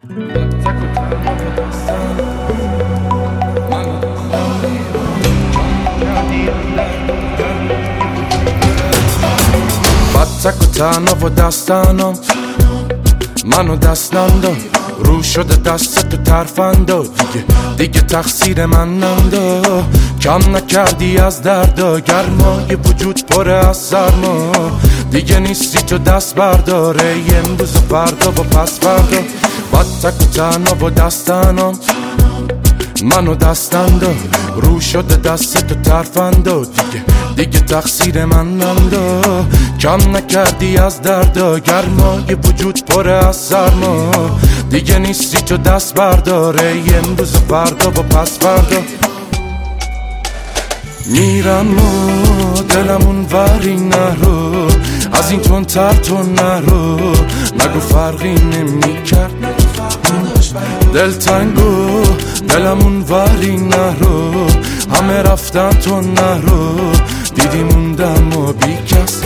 تک و تنها و دستانم منو دستم داد رو شده دست تو ترفندا دیگه تقصیر من نندا کم نکردی از دردا گرمای وجود پره از سرما دیگه نیستی تو دست برداره امروز و فردا و پس فردا با تک و تنها و دستانم منو دستم داد رو شده دست تو ترفندا دیگه تقصیر من نندا کم نکردی از دردا گرمای وجود پره از سرما دیگه نیستی تو دست برداره امروز و فردا و پس فردا میرم و دلمون وری نرو از این تون تر تو نرو نگو فرقی نمی کرد دل تنگو دلمون وری نرو همه رفتن تو نرو دیدی موندم و بی کس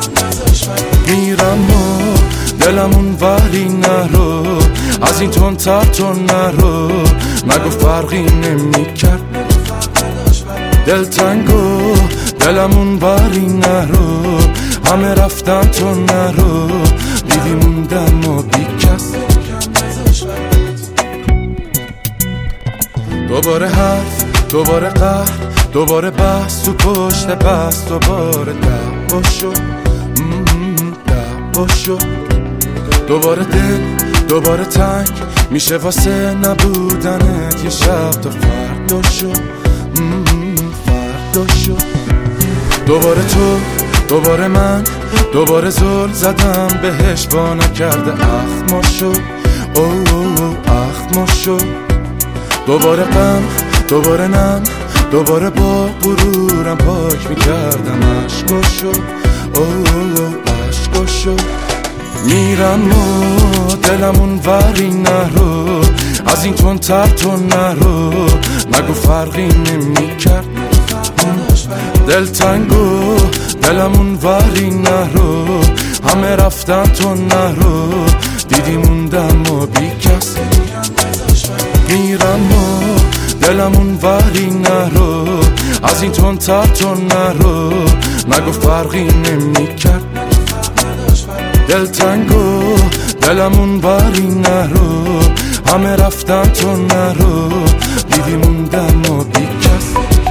میرم و دلمون وری نرو از این تون تر تو نرو نگو فرقی نمی کرد دل تنگو دلمون وری نرو همه رفتن تو نرو دیدی موندم و بی کس دوباره حرف دوباره قهر دوباره بحث تو پشت بحث دوباره دعوا شد دعوا شد دوباره دل دوباره تنگ میشه واسه نبودنت یه شب تا فردا شد فردا شد دوباره تو دوباره من دوباره زل زدم بهش با نکرده اخما شد اخما شد دوباره غم دوباره نم دوباره با غرورم پاک میکردم عشقا شد عشقا شد میرم و دلمون وری نرو از این تون تر تو نرو نگو فرقی نمی کرد دل تنگو دلمون وری نرو همه رفتن تو نرو دیدی موندم و بی کس میرم و دلمون وری نرو از این تون تر تو نرو نگو فرقی نمی کرد دل تنگو دلمون وری نرو همه رفتن تو نرو دیدی موندم و بی کس